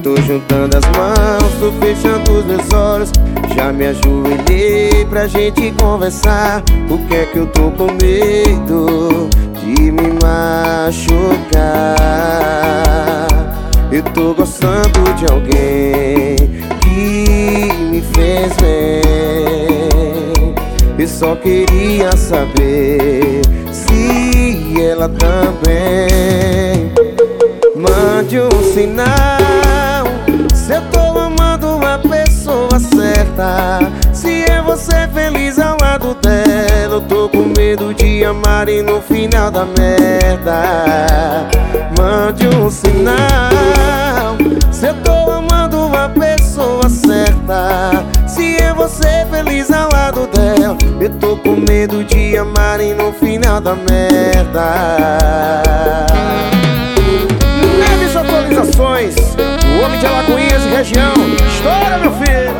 Tô juntando as mãos, tô fechando os meus olhos. Já me ajoelhei pra gente conversar. O que é que eu tô com medo de me machucar? Eu tô gostando de alguém que me fez bem. Eu só queria saber se ela também. Mande um sinal se eu tô amando a pessoa certa, se é você feliz ao lado dela. Eu tô com medo de amar e no final da merda. Mande um sinal se eu tô amando a pessoa certa, se é você feliz ao lado dela. Eu tô com medo de amar e no final da merda. Neves Atualizações, o homem de Alagoinhas e região. Estoura, meu filho!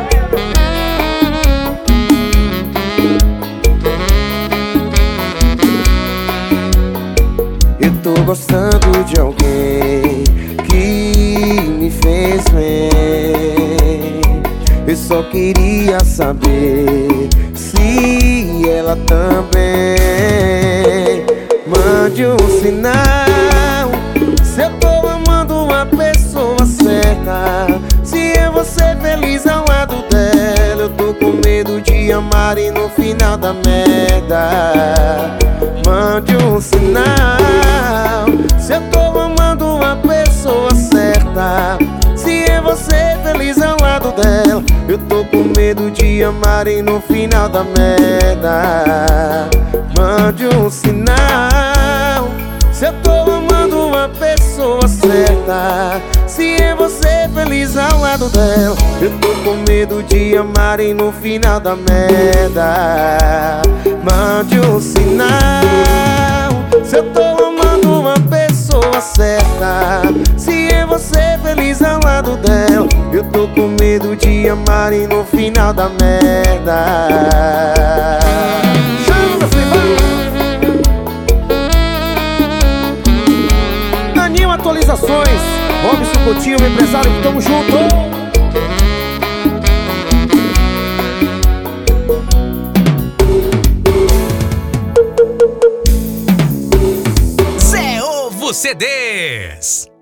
Eu tô gostando de alguém que me fez bem. Eu só queria saber se ela também. Mande um sinal se eu tô amando uma pessoa certa, se é você feliz ao lado dela. Eu tô com medo de amar e no final da merda. Mande um sinal se eu tô amando uma pessoa certa, se é você feliz ao lado dela. Eu tô com medo de amar e no final da merda. Mande um sinal se eu tô amando uma pessoa certa, se é você feliz ao lado dela. Eu tô com medo de amar e no final da merda. Mande um sinal se eu tô amando uma pessoa certa, se é você feliz ao lado dela. Eu tô com medo de amar e no final da merda. Atualizações, Robson Coutinho, meu empresário, tamo junto. Zé Ovo CDs.